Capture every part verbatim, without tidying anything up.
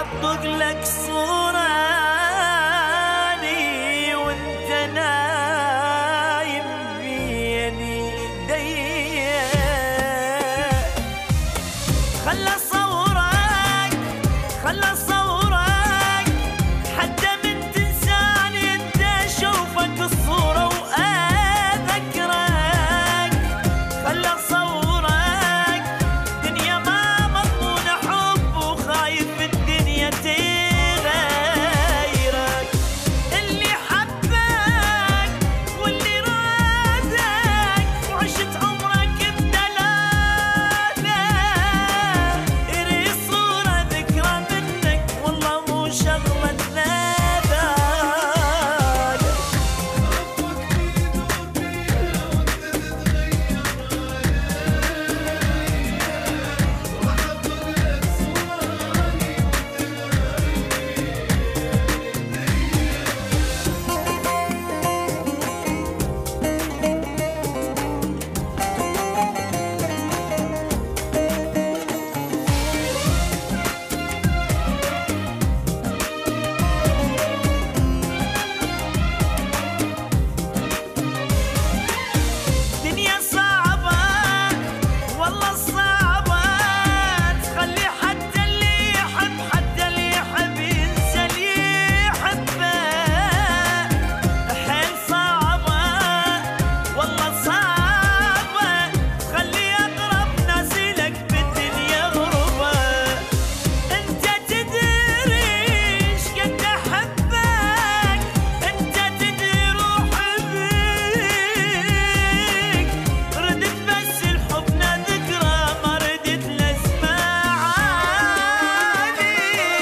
واطبق لك صورة لي وانت نايم بين ايدي. خلى صورك خلى صورك حتى من تنساني انت اشوفك الصورة واذكرك. خلى صورك دنيا ما مضمونة حب وخايف الدنيا تغيرك. اللي حبك واللي رادك وعشت عمرك بدلالة اري صورة ذكرى منك والله مو شغلة ثلاثة. دنيا صعبة والله صعبة تخلي حتى اللي يحب حتى اللي يحب ينسى اللي يحبه. حيل صعبة والله صعبة تخلي أقرب ناس لك بالدنيا غربة. أنت تدري إيش قد أحبك، أنت تدري روحي بيك. ردت بس الحبنا ذكرى ما ردت لأسمع عالي.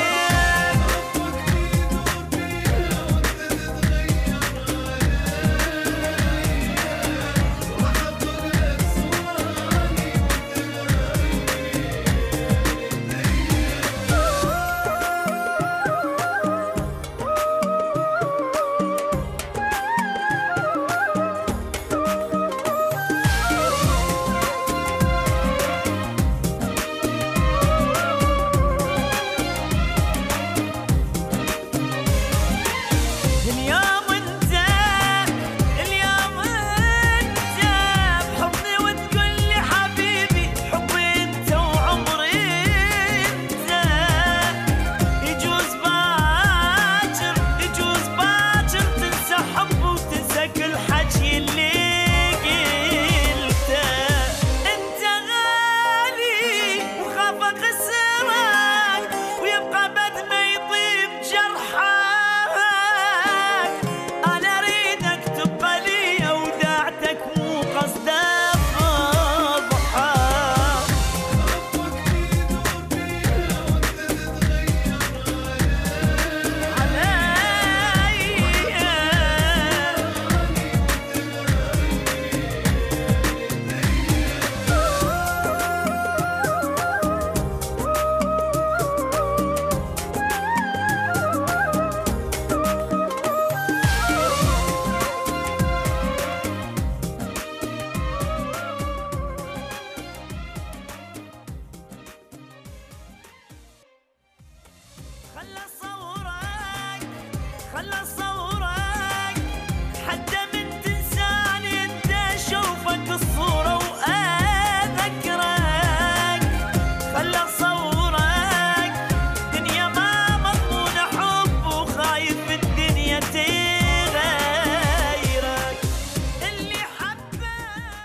اليوم انت اليوم انت بحضني وتقول لي حبيبي حبي انت وعمري انت. يجوز باكر يجوز باكر تنسى حب وتنسى كل حكي اللي قلته. انت غالي وخاف اخسرك ويبقى بد ما يطيب جرحك. أنا أريدك تبقى لي وداعتك مو قصدي فضحك. خلى